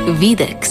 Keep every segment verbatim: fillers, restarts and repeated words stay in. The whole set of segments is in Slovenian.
Videx.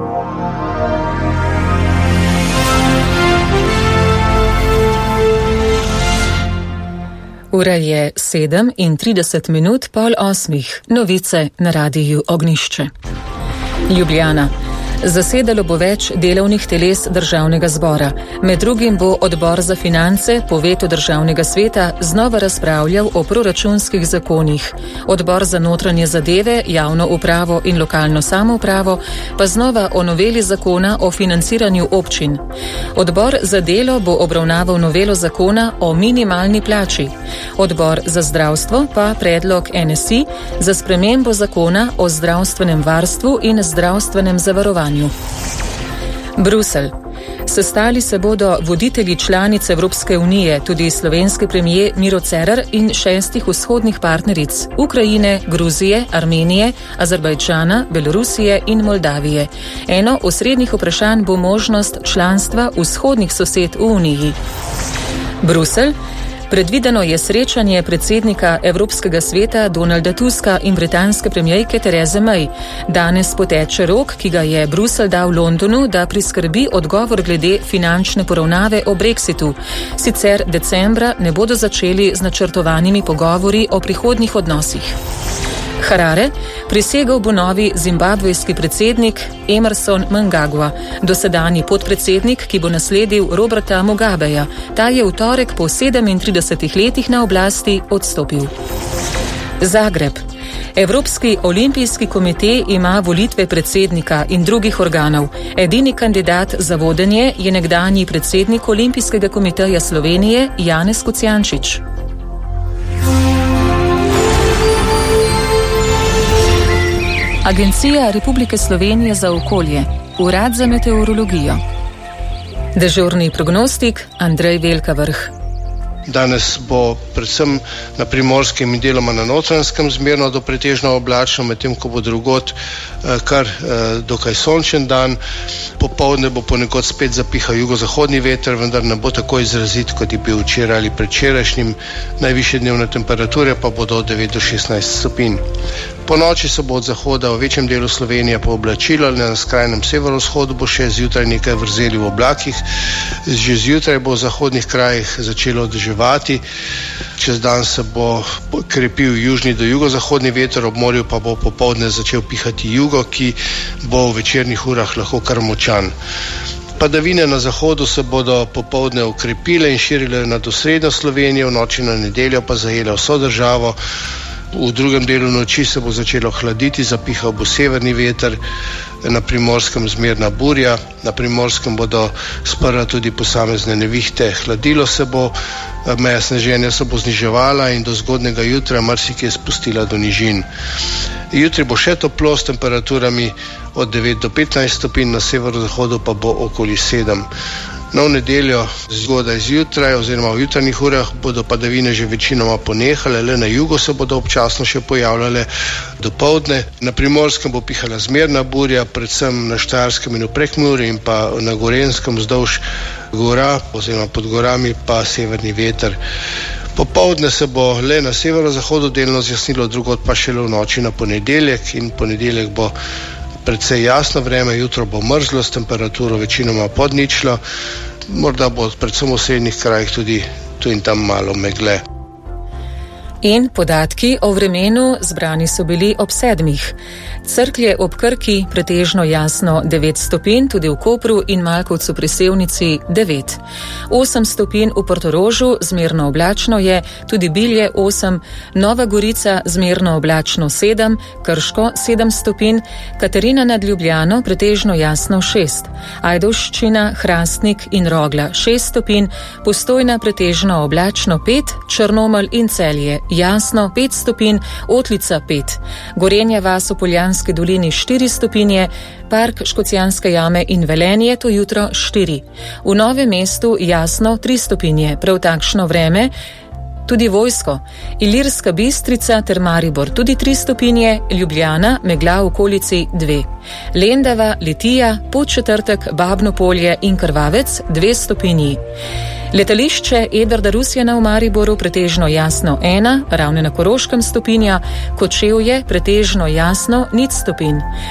Ura je sedem in trideset minut pol osmih. Novice na radiju Ognjišče. Ljubljana. Zasedalo bo več delovnih teles državnega zbora. Med drugim bo odbor za finance po vetu državnega sveta znova razpravljal o proračunskih zakonih. Odbor za notranje zadeve, javno upravo in lokalno samoupravo pa znova o noveli zakona o financiranju občin. Odbor za delo bo obravnaval novelo zakona o minimalni plači. Odbor za zdravstvo pa predlog N S I za spremembo zakona o zdravstvenem varstvu in zdravstvenem zavarovanju. Bruselj. Sestali se bodo voditelji članic Evropske unije, tudi slovenski premier Miro Cerar in šestih vzhodnih partneric Ukrajine, Gruzije, Armenije, Azerbajdžana, Belorusije in Moldavije. Eno osrednjih vprašanj bo možnost članstva vzhodnih sosed v Uniji. Bruselj. Predvideno je srečanje predsednika Evropskega sveta Donalda Tuska in britanske premierke Therese May. Danes poteče rok, ki ga je Bruselj dal Londonu, da priskrbi odgovor glede finančne poravnave o Brexitu. Sicer decembra ne bodo začeli z načrtovanimi pogovori o prihodnjih odnosih. Harare. Prisegel bo novi zimbabvejski predsednik Emmerson Mnangagwa, dosedanji podpredsednik, ki bo nasledil Roberta Mugabeja. Ta je v torek po sedemintridesetih letih na oblasti odstopil. Zagreb. Evropski olimpijski komite ima volitve predsednika in drugih organov. Edini kandidat za vodenje je nekdanji predsednik Olimpijskega komiteja Slovenije Janez Kocjančič. Agencija Republike Slovenije za okolje, Urad za meteorologijo. Dežurni prognostik Andrej Velkavrh. Danes bo predvsem na Primorskem in deloma na Notranjskem zmerno do pretežno oblačno, medtem ko bo drugod kar dokaj sončen dan. Popoldne bo ponekod spet zapihal jugozahodni veter, vendar ne bo tako izrazit, kot je bil včeraj ali predvčerajšnjim. Najvišje dnevne temperature pa bodo od devet do šestnajst stopinj. Po noči se bo od zahoda v večjem delu Slovenije pooblačilo, na skrajnem severovzhodu bo še zjutraj nekaj vrzeli v oblakih. Že zjutraj bo v zahodnih krajih začelo deževati. Čez dan se bo krepil južni do jugozahodni veter, ob morju pa bo popoldne začel pihati jugo, ki bo v večernih urah lahko kar močan. Padavine na zahodu se bodo popoldne okrepile in širile nad osrednjo Slovenijo, v noči na nedeljo pa zajele vso državo. V drugem delu noči se bo začelo hladiti, zapihal bo severni veter, na Primorskem zmerna burja, na Primorskem bodo sprva tudi posamezne nevihte, hladilo se bo, meja sneženja se bo zniževala in do zgodnega jutra marsikje spustila do nižin. Jutri bo še toplo s temperaturami od devet do petnajst stopinj, na severozahodu pa bo okoli sedem. No, v nedeljo zgodaj zjutraj oziroma v jutranjih urah bodo padavine že večinoma ponehale, le na jugu se bodo občasno še pojavljale dopoldne. Na Primorskem bo pihala zmerna burja, predvsem na Štajerskem in v Prekmurju in pa na Gorenjskem vzdolž gora oziroma pod gorami pa severni veter. Popoldne se bo le na severozahodu delno zjasnilo, drugod pa šele v noči na ponedeljek, in ponedeljek bo predvsej jasno vreme, jutro bo mrzlo s temperaturo večinoma pod ničlo, morda bo predvsem v srednjih krajih tudi tu in tam malo megle. In podatki o vremenu zbrani so bili ob sedmih. Cerklje ob Krki pretežno jasno devet stopinj, tudi v Kopru in Malkovcu pri Sevnici devet. osem stopinj v Portorožu, zmerno oblačno je, tudi Bilje osem, Nova Gorica zmerno oblačno sedem, Krško sedem stopinj, Katarina nad Ljubljano pretežno jasno šest, Ajdovščina, Hrastnik in Rogla šest stopinj, Postojna pretežno oblačno pet, Črnomelj in Celje jasno pet stopinj, Otlica pet, Gorenja vas v Poljanski dolini štiri stopinje, Park Škocjanske jame in Velenje to jutro štiri. V Novem mestu jasno tri stopinje, prav takšno vreme, tudi Vojsko, Ilirska Bistrica ter Maribor tudi tri stopinje, Ljubljana, megla v okolici dve. Lendava, Litija, Podčetrtek, Babno Polje in Krvavec dve stopinji. Letališče Edvarda Rusjana v Mariboru pretežno jasno ena, Ravne na Koroškem stopinja, Kočevje pretežno jasno nič stopinj.